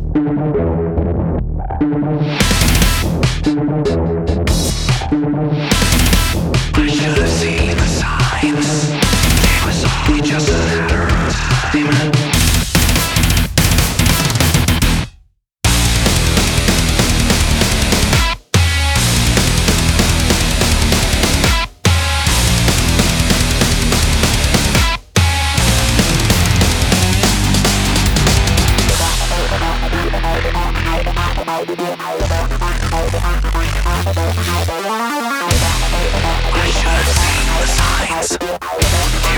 should have seen the signs. It was only just a matter of time. I should have seen the signs.